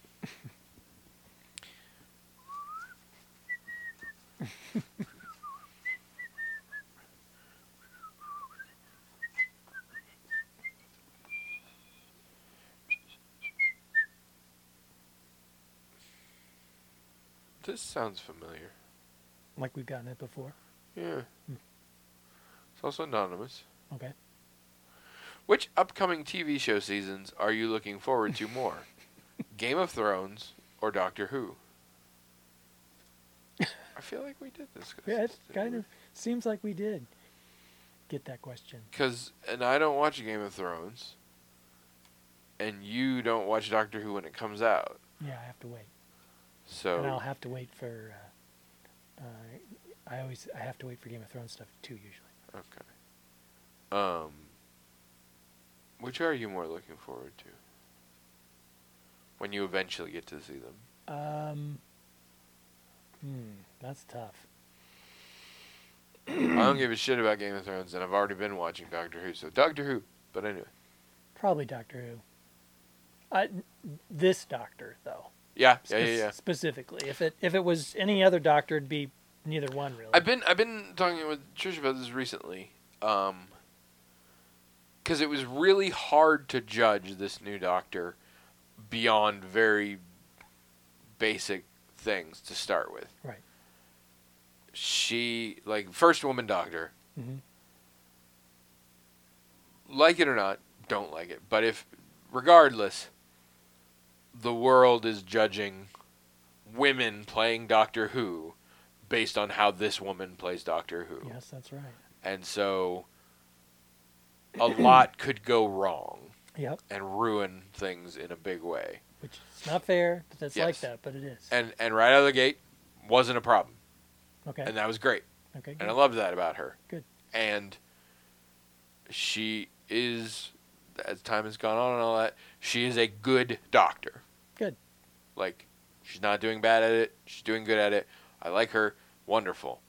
This sounds familiar. Like we've gotten it before. Yeah. It's also anonymous. Okay. Which upcoming TV show seasons are you looking forward to more? Game of Thrones or Doctor Who? I feel like we did this. Yeah, it kind of seems like we did get that question. And I don't watch Game of Thrones, and you don't watch Doctor Who when it comes out. Yeah, I have to wait. So And I'll have to wait for. I have to wait for Game of Thrones stuff too. Usually. okay. Which are you more looking forward to? When you eventually get to see them. That's tough. I don't give a shit about Game of Thrones, and I've already been watching Doctor Who, so Doctor Who. But anyway. Probably Doctor Who. This Doctor though. Yeah. Specifically, if it was any other Doctor, it'd be neither one really. I've been talking with Trish about this recently, because it was really hard to judge this new Doctor beyond very basic things to start with. Right. She, like, first woman Doctor. Mm-hmm. Like it or not, don't like it. But regardless, the world is judging women playing Doctor Who based on how this woman plays Doctor Who. Yes, that's right. And so a lot could go wrong. Yep. And ruin things in a big way. Which is not fair that that's Yes. like that, but it is. And right out of the gate, wasn't a problem. Okay. And that was great. Okay. And I Good. loved that about her. Good. And she is, as time has gone on and all that, she is a good doctor. Good. Like, she's not doing bad at it. She's doing good at it. I like her. Wonderful.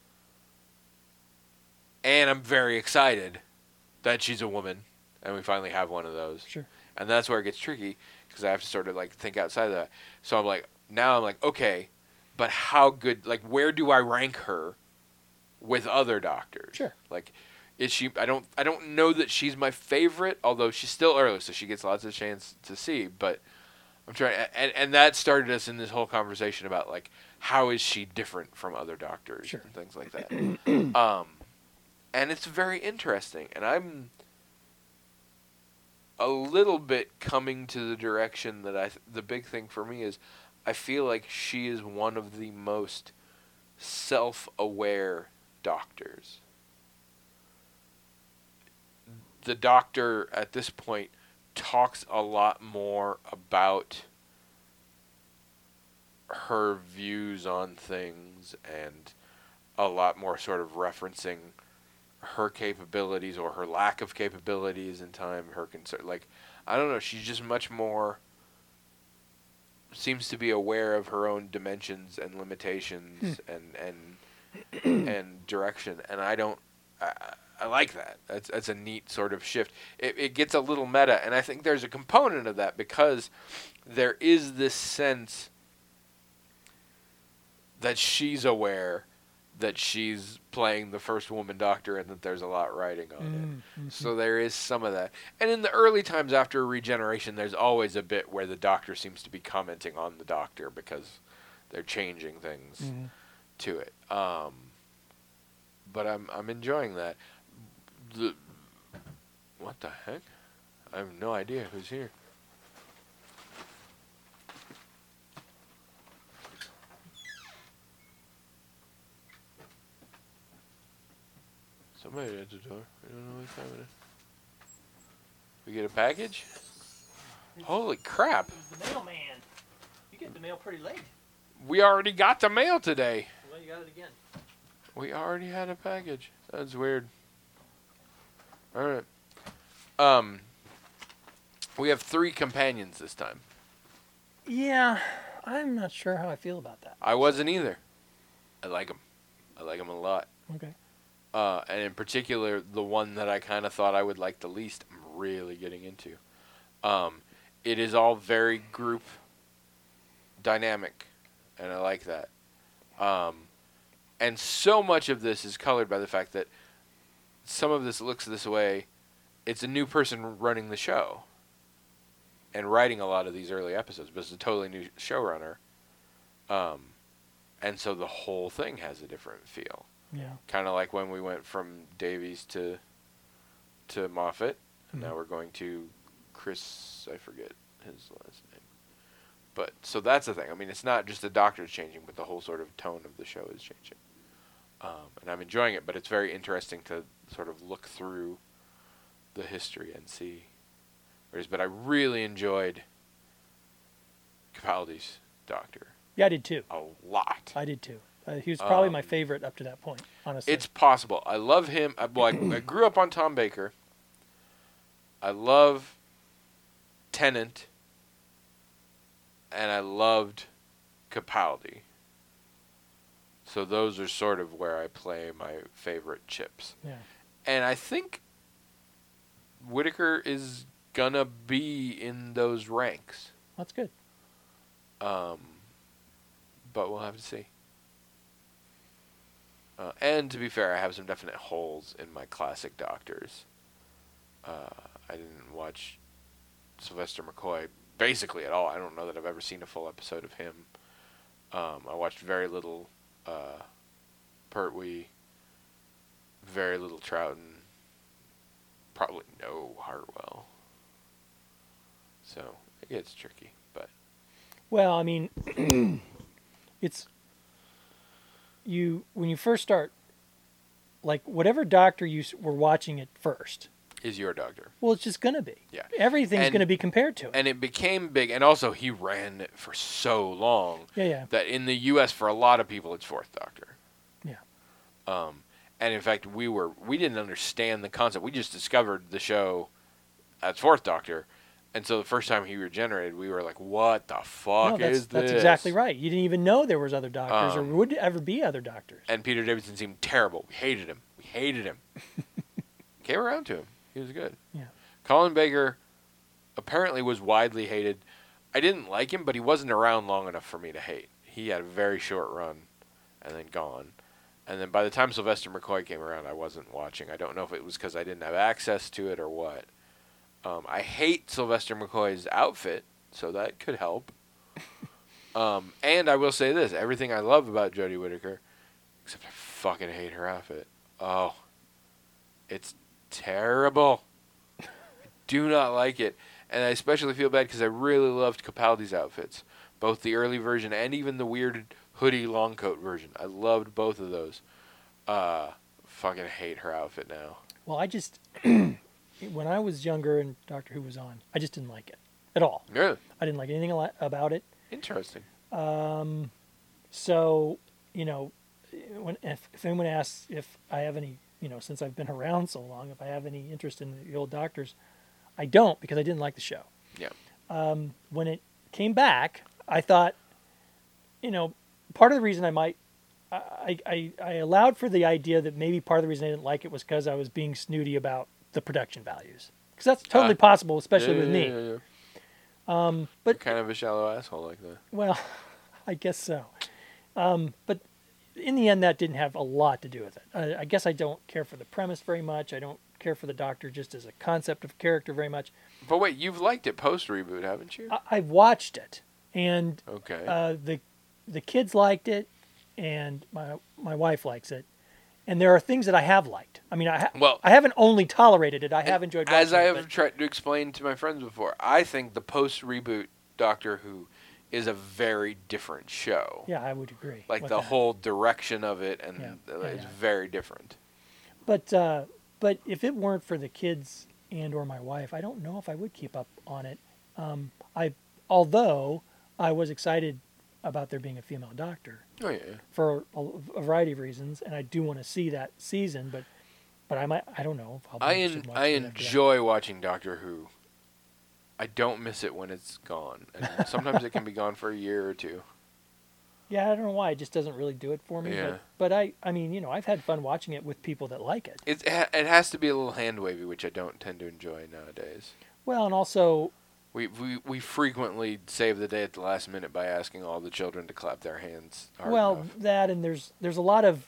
And I'm very excited that she's a woman, and we finally have one of those. Sure. And that's where it gets tricky, because I have to sort of, like, think outside of that. So I'm like, okay, but how good, like, where do I rank her with other doctors? Sure. Like, is she, I don't know that she's my favorite, although she's still early, so she gets lots of chance to see, but I'm trying, and that started us in this whole conversation about, like, how is she different from other doctors? Sure. And things like that. And it's very interesting, and I'm a little bit coming to the direction that the big thing for me is I feel like she is one of the most self-aware doctors. The doctor at this point talks a lot more about her views on things and a lot more sort of referencing her capabilities or her lack of capabilities in time, her concern. Like, I don't know, she's just much more, seems to be aware of her own dimensions and limitations and direction. And I I like that. That's a neat sort of shift. It gets a little meta, and I think there's a component of that because there is this sense that she's aware that she's playing the first woman doctor and that there's a lot riding on it. Mm-hmm. So there is some of that. And in the early times after regeneration, there's always a bit where the doctor seems to be commenting on the doctor because they're changing things to it. But I'm enjoying that. What the heck? I have no idea who's here. Somebody at the door. I don't know what time it is. We get a package? Holy crap. The mailman. You get the mail pretty late. We already got the mail today. Well, you got it again. We already had a package. That's weird. Alright. We have 3 companions this time. Yeah, I'm not sure how I feel about that. I wasn't either. I like them. I like them a lot. Okay. And in particular, the one that I kind of thought I would like the least, I'm really getting into. It is all very group dynamic, and I like that. And so much of this is colored by the fact that some of this looks this way. It's a new person running the show and writing a lot of these early episodes, but it's a totally new showrunner. And so the whole thing has a different feel. Yeah. Kind of like when we went from Davies to Moffat, and now we're going to Chris, I forget his last name. But, so that's the thing. I mean, it's not just the doctor's changing, but the whole sort of tone of the show is changing. And I'm enjoying it, but it's very interesting to sort of look through the history and see where it is. But I really enjoyed Capaldi's Doctor. Yeah, I did too. A lot. I did too. He was probably my favorite up to that point, honestly. It's possible. I love him. I grew up on Tom Baker. I love Tennant. And I loved Capaldi. So those are sort of where I play my favorite chips. Yeah. And I think Whittaker is gonna be in those ranks. That's good. But we'll have to see. And to be fair, I have some definite holes in my classic Doctors. I didn't watch Sylvester McCoy basically at all. I don't know that I've ever seen a full episode of him. I watched very little Pertwee, very little Troughton, probably no Hartwell. So it gets tricky, but Well, I mean, it's when you first start, like whatever doctor you were watching at first. is your Doctor. Well, it's just gonna be. Yeah. Everything's gonna be compared to it. And it became big, and also he ran it for so long Yeah. that in the U.S. for a lot of people it's Fourth Doctor. Yeah. And in fact, we didn't understand the concept. We just discovered the show as Fourth Doctor, and so the first time he regenerated, we were like, "What the fuck is this?" That's exactly right. You didn't even know there was other doctors or would ever be other doctors. And Peter Davidson seemed terrible. We hated him. Came around to him. He was good. Yeah. Colin Baker apparently was widely hated. I didn't like him, but he wasn't around long enough for me to hate. He had a very short run and then gone. And then by the time Sylvester McCoy came around, I wasn't watching. I don't know if it was because I didn't have access to it or what. I hate Sylvester McCoy's outfit, so that could help. And I will say this. Everything I love about Jodie Whittaker, except I fucking hate her outfit. Oh, it's terrible. I do not like it. And I especially feel bad because I really loved Capaldi's outfits. Both the early version and even the weird hoodie long coat version. I loved both of those. Fucking hate her outfit now. Well, I just when I was younger and Doctor Who was on, I just didn't like it at all. Really? I didn't like anything about it. Interesting. So, if anyone asks if I have any, since I've been around so long, if I have any interest in the old Doctors, I don't because I didn't like the show. Yeah. When it came back, I thought, part of the reason I might I allowed for the idea that maybe part of the reason I didn't like it was because I was being snooty about the production values. Because that's totally possible, especially with me. Yeah. But You're kind of a shallow asshole like that. well, I guess so. But in the end, that didn't have a lot to do with it. I guess I don't care for the premise very much. I don't care for the Doctor just as a concept of character very much. But wait, you've liked it post reboot, haven't you? I've watched it, and Okay. the kids liked it, and my wife likes it, and there are things that I have liked. I mean, I haven't only tolerated it. I have enjoyed watching As I it. have tried to explain to my friends before, I think the post reboot Doctor Who is a very different show. Yeah, I would agree. Like with the that. whole direction of it, and it's yeah. very different. But if it weren't for the kids and or my wife, I don't know if I would keep up on it. Although I was excited about there being a female Doctor Oh yeah. for a variety of reasons, and I do want to see that season. But I don't know. If I'll be I interested in watching it after that. enjoy watching Doctor Who. I don't miss it when it's gone, and sometimes it can be gone for a year or two. Yeah, I don't know why. It just doesn't really do it for me. Yeah. But I mean, I've had fun watching it with people that like it. It has to be a little hand wavy, which I don't tend to enjoy nowadays. Well, and also, We frequently save the day at the last minute by asking all the children to clap their hands hard well, enough. that and there's a lot of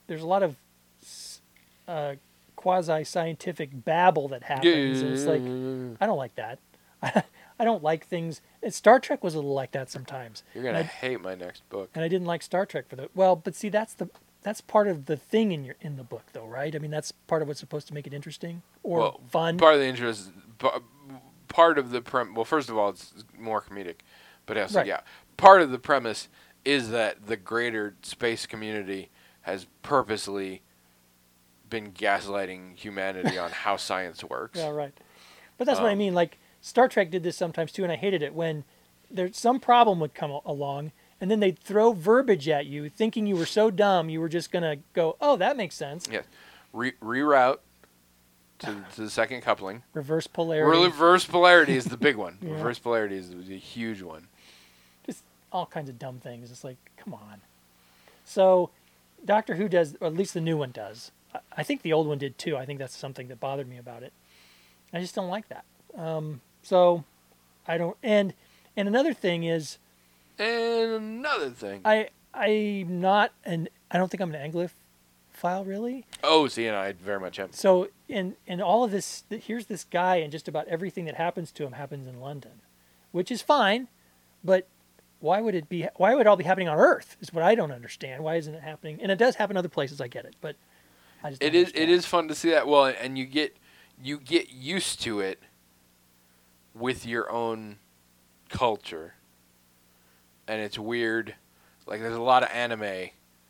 quasi scientific babble that happens. And it's like I don't like that. I don't like things. Star Trek was a little like that sometimes. You're gonna hate my next book. And I didn't like Star Trek for that. Well, but see, that's part of the thing in the book, though, right? I mean, that's part of what's supposed to make it interesting or fun. Part of the interest, part of the well, first of all, it's more comedic, but also Right. yeah, part of the premise is that the greater space community has purposely been gaslighting humanity on how science works. Yeah, right. But that's what I mean. Like Star Trek did this sometimes too, and I hated it when some problem would come along, and then they'd throw verbiage at you, thinking you were so dumb you were just gonna go, "Oh, that makes sense." Yes, reroute to the second coupling. Reverse polarity. Reverse polarity is the big one. Yeah. Reverse polarity is the huge one. Just all kinds of dumb things. It's like, come on. So, Doctor Who does, or at least the new one does. I think the old one did too. I think that's something that bothered me about it. I just don't like that. So, I don't. And another thing is, And another thing. I'm not an. I don't think I'm an Anglophile really. Oh, see, and I very much am. So, in all of this, here's this guy, and just about everything that happens to him happens in London, which is fine, but why would it be? Why would it all be happening on Earth? Is what I don't understand. Why isn't it happening? And it does happen other places. I get it, but I just don't It understand. is fun to see that. Well, and you get used to it with your own culture, and it's weird. Like there's a lot of anime.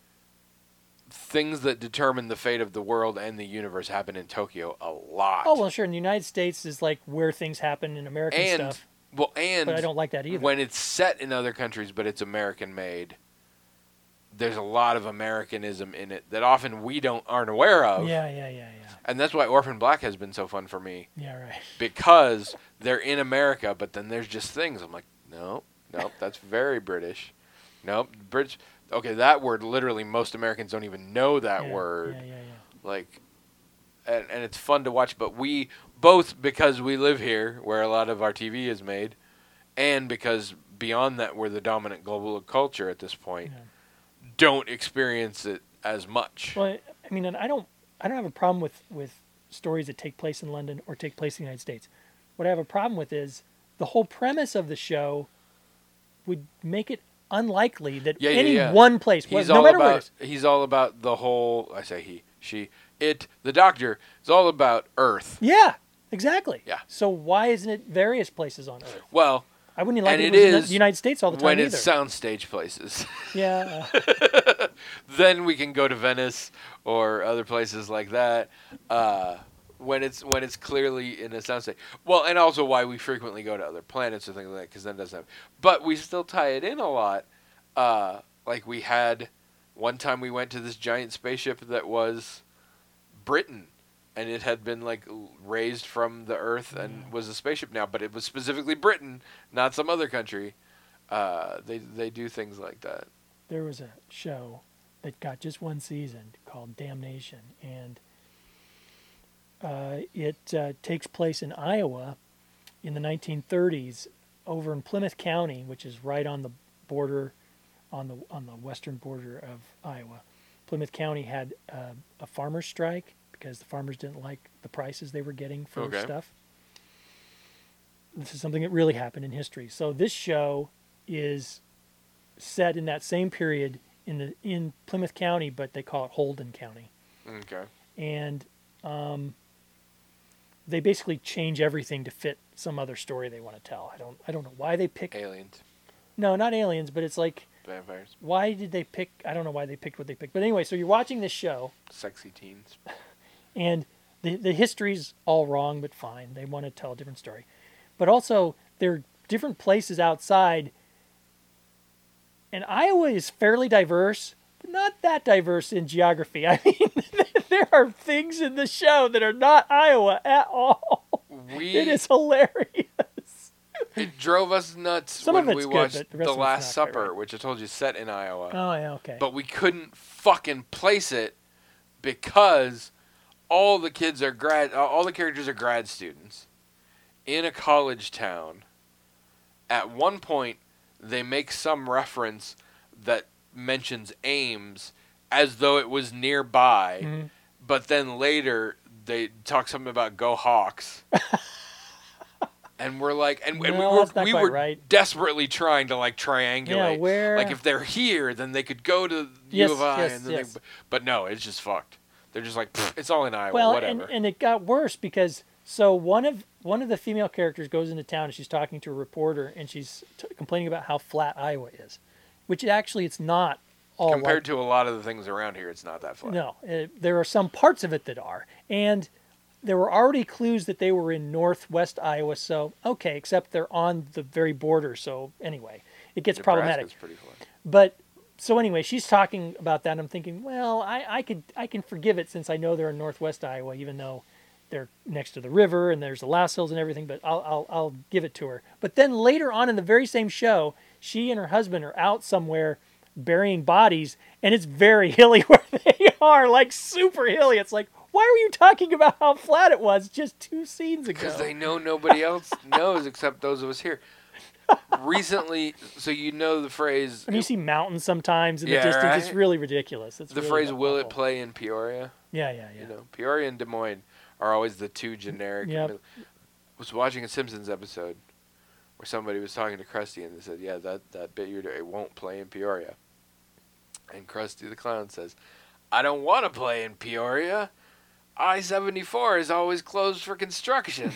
Things that determine the fate of the world and the universe happen in Tokyo a lot. Oh well, sure. In the United States is like where things happen in American and stuff, well, and but I don't like that either. when it's set in other countries, but it's American made. There's a lot of Americanism in it that often we aren't aware of. Yeah. And that's why Orphan Black has been so fun for me. Yeah, right. Because they're in America, but then there's just things. I'm like, nope, that's very British. Nope, British. Okay, that word, literally, most Americans don't even know that word. Yeah. Like, and it's fun to watch, but we, both because we live here, where a lot of our TV is made, and because beyond that, we're the dominant global culture at this point, don't experience it as much. Well, I mean, and I don't have a problem with stories that take place in London or take place in the United States. What I have a problem with is the whole premise of the show would make it unlikely that one place, no matter where it is. He's all about the whole, I say he, she, it, the Doctor is all about Earth. Yeah, exactly. Yeah. So why isn't it various places on Earth? Well, I wouldn't like and it it was in is the United States all the time when either. it's soundstage places. Yeah. Then we can go to Venice or other places like that. When it's clearly in a soundstage. Well, and also why we frequently go to other planets or things like that, because then it doesn't have. But we still tie it in a lot. Like we had one time we went to this giant spaceship that was Britain, and it had been like raised from the Earth and was a spaceship now, but it was specifically Britain, not some other country. They do things like that. There was a show that got just one season called Damnation, and it takes place in Iowa in the 1930s, over in Plymouth County, which is right on the border, on the western border of Iowa. Plymouth County had a farmers' strike because the farmers didn't like the prices they were getting for stuff. This is something that really happened in history. So this show is set in that same period in Plymouth County, but they call it Holden County. Okay. And they basically change everything to fit some other story they want to tell. I don't know why they pick Aliens. No, not aliens, but it's like, Vampires. why did they pick? I don't know why they picked what they picked. But anyway, so you're watching this show, Sexy teens. and the history's all wrong, but fine. They want to tell a different story. But also, there are different places outside, and Iowa is fairly diverse, but not that diverse in geography. I mean, there are things in the show that are not Iowa at all. It is hilarious. It drove us nuts Some when of we it's good, watched but the rest The of it's Last not quite Supper, right. which I told you is set in Iowa. Oh, yeah, okay. But we couldn't fucking place it because all the characters are grad students in a college town. At one point, they make some reference that mentions Ames as though it was nearby, Mm-hmm. but then later they talk something about Go Hawks. And we're like, and No, that's not we quite were right. desperately trying to like triangulate. Yeah, where- Like if they're here, then they could go to Yes, U of I. yes, and then yes. but no, it's just fucked. They're just like, it's all in Iowa, Well, whatever. and it got worse because so one of the female characters goes into town and she's talking to a reporter and she's complaining about how flat Iowa is, which actually it's not all Compared to a lot of the things around here, it's not that flat. No, there are some parts of it that are, and there were already clues that they were in northwest Iowa. So okay, except they're on the very border. So anyway, it gets problematic. Nebraska's pretty flat. But so anyway, she's talking about that. And I'm thinking, well, I can forgive it since I know they're in northwest Iowa, even though they're next to the river and there's the Lass Hills and everything. But I'll give it to her. But then later on in the very same show, she and her husband are out somewhere burying bodies, and it's very hilly where they are, like super hilly. It's like, why were you talking about how flat it was just 2 scenes ago? Because they know nobody else knows except those of us here. Recently, so you know the phrase. And you see mountains sometimes in Yeah, the distance. right? It's really ridiculous. It's the really phrase "Will it awful. play in Peoria?" Yeah. You know, Peoria and Des Moines are always the two generic. Yep. I was watching a Simpsons episode where somebody was talking to Krusty and they said, "Yeah, that bit you're doing, it won't play in Peoria." And Krusty the Clown says, "I don't want to play in Peoria. I-74 is always closed for construction."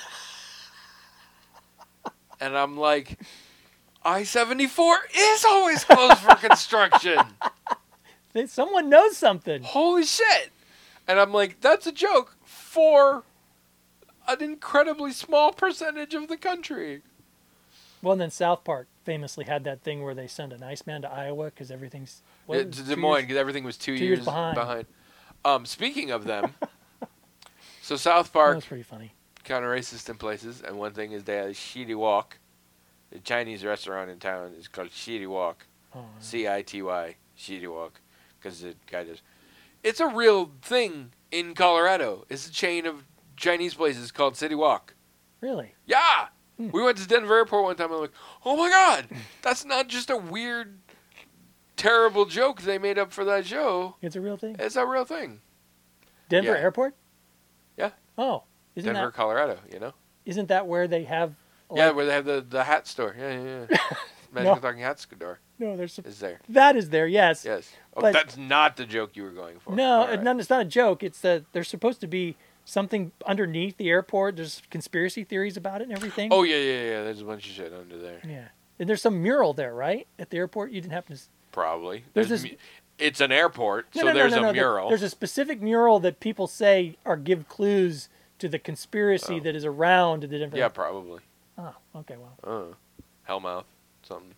And I'm like, I-74 is always closed for construction. Someone knows something. Holy shit. And I'm like, that's a joke for an incredibly small percentage of the country. Well, and then South Park famously had that thing where they send an Iceman to Iowa because everything's To Des Moines, because everything was 2 years years behind. Speaking of them, so South That Park, was pretty funny. kind of racist in places, and one thing is they had a Shitty Walk. The Chinese restaurant in town is called Shitty Walk. Oh, C-I-T-Y, Shitty Walk. Because the guy just... It's a real thing in Colorado. It's a chain of Chinese places called City Walk. really? Yeah! We went to Denver Airport one time and I'm like, oh my god! That's not just a weird, terrible joke they made up for that show. It's a real thing. It's a real thing. Denver yeah. Airport? Yeah. Oh, isn't Denver, that Colorado, you know? isn't that where they have? Yeah, like- where they have the hat store. Yeah. Magical Talking Hat store No, there's some, is there. that is there. Yes. Yes. Oh, But- that's not the joke you were going for. No, All right. it's not a joke. It's that there's supposed to be something underneath the airport. There's conspiracy theories about it and everything. Oh, yeah. There's a bunch of shit under there. yeah. And there's some mural there, right? At the airport, you didn't happen to. Probably. There's this- It's an airport, No, so no, there's no, a mural. There's a specific mural that people say or give clues to the conspiracy that is around the different. Yeah, probably. Oh, okay, well. Hellmouth, something.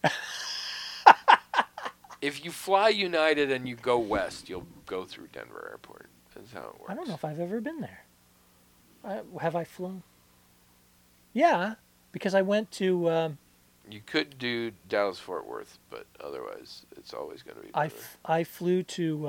If you fly United and you go west, you'll go through Denver Airport. That's how it works. I don't know if I've ever been there. Have I flown? Yeah, because I went to You could do Dallas Fort Worth, but otherwise it's always going to be Denver. I flew to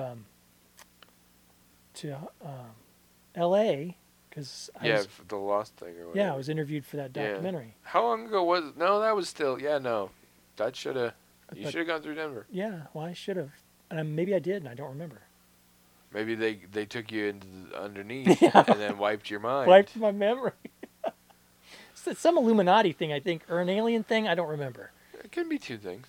L.A. because for the Lost thing or whatever. yeah, I was interviewed for that documentary. How long ago was it? No, that was still, no. That should have, you But- should have gone through Denver. Yeah, well, I should have, and maybe I did, and I don't remember. Maybe they took you into underneath and then wiped your mind. Wiped my memory. It's some Illuminati thing, I think, or an alien thing. I don't remember. It can be two things.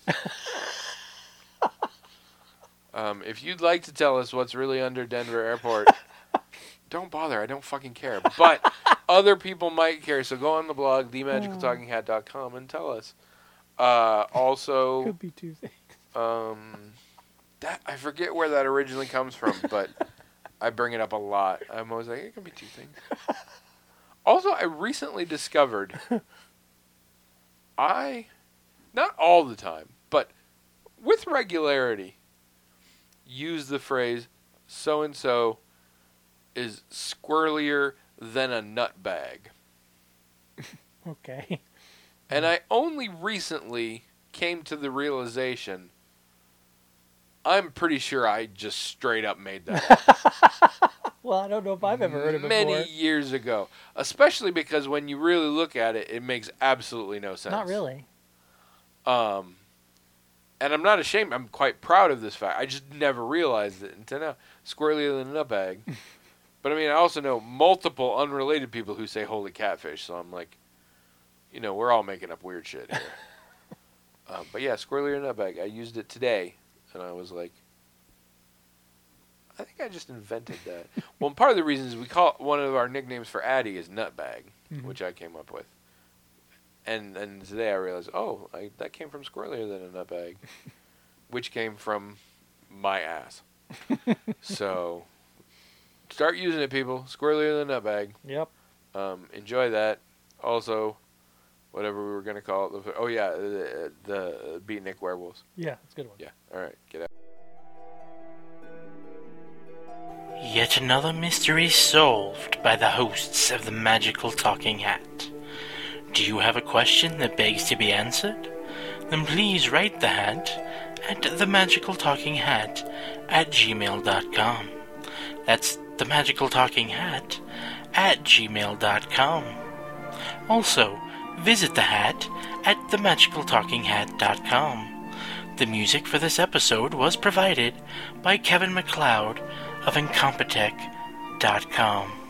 If you'd like to tell us what's really under Denver Airport, don't bother. I don't fucking care. But other people might care. So go on the blog, themagicaltalkinghat.com, and tell us. Also, Could be two things. that I forget where that originally comes from, but I bring it up a lot. I'm always like, it can be two things. Also, I recently discovered not all the time, but with regularity, use the phrase, so-and-so is squirrelier than a nutbag. Okay. And I only recently came to the realization, I'm pretty sure I just straight up made that Well, I don't know if I've ever heard of it many before. years ago. Especially because when you really look at it, it makes absolutely no sense. Not really. And I'm not ashamed. I'm quite proud of this fact. I just never realized it until now. Squirrelier than a nutbag. But I mean, I also know multiple unrelated people who say holy catfish. So I'm like, we're all making up weird shit here. But yeah, squirrelier than a nutbag. I used it today, and I was like, I think I just invented that. Well, part of the reason is one of our nicknames for Addie is Nutbag, which I came up with. And today I realized, that came from Squirrelier than a Nutbag, which came from my ass. So, start using it, people. Squirrelier than a Nutbag. Yep. Enjoy that. Also, whatever we were going to call it. Oh, yeah, the Beatnik Werewolves. Yeah, it's a good one. Yeah, all right, get out. Yet another mystery solved by the hosts of the Magical Talking Hat. Do you have a question that begs to be answered? Then please write the hat at themagicaltalkinghat@gmail.com. That's themagicaltalkinghat@gmail.com. Also, visit the hat at themagicaltalkinghat.com. The music for this episode was provided by Kevin MacLeod of Incompetech.com.